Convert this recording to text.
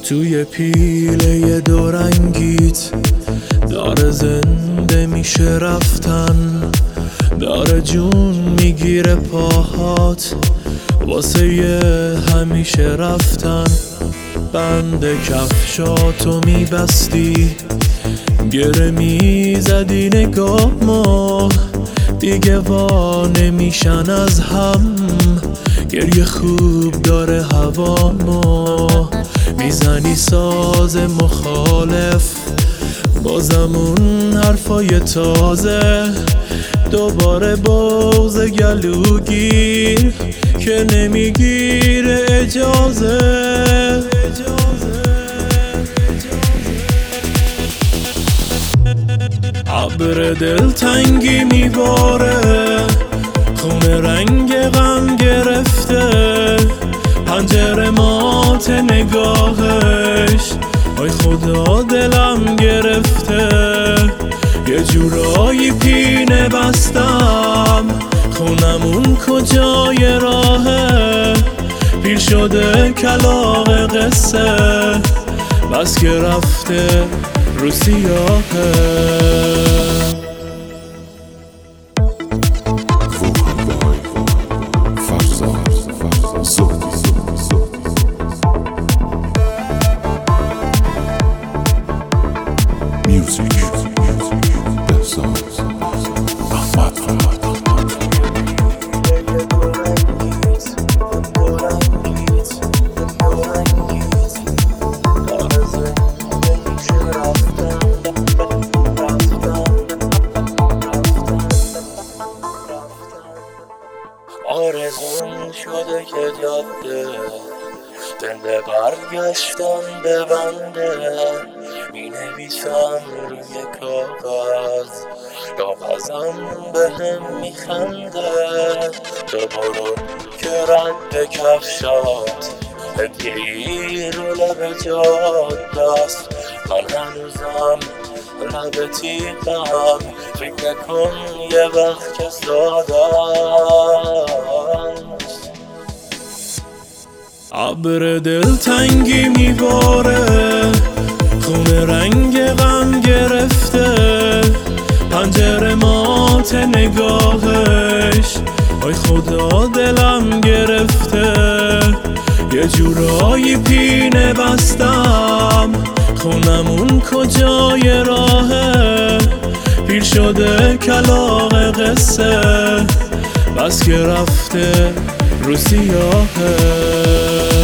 توی پیله دورنگیت داره زنده میشه رفتن، داره جون میگیره پاهات واسه یه همیشه رفتن. بند کفشاتو میبستی، گره میزدی نگاه ما دیگه وا نمیشن از هم. گریه خوب داره هوا ما، میزنی ساز مخالف بازمون حرفای تازه. دوباره بغض گلوگیر که نمیگیره اجازه. ابر دلتنگی میباره، خونه رنگ غم گرفته، پنجره مات نگاهش آی خدا دلم گرفته. یه جورایی پینه بستم، خونمون کجای راهه؟ پیر شده کلاغ قصه، بس که رفته رو سیاهه. آرزون شده که جاده زنده برگشتن ببنده. می نویسم روی کاغذم بهم میخنده. تو برو که رد کفشات هدیه‌ای رو لب جاده است. من هنوزم لب تیغم، فکر نکن یه وقت که ساده است. ابر دلتنگی میباره، خونه رنگ غم گرفته، پنجره مات نگاهش آی خدا دلم گرفته. یه جورایی پینه بستم، خونمون کجای راهه؟ پیر شده کلاغ قصه، بس که رفته رو سیاهه.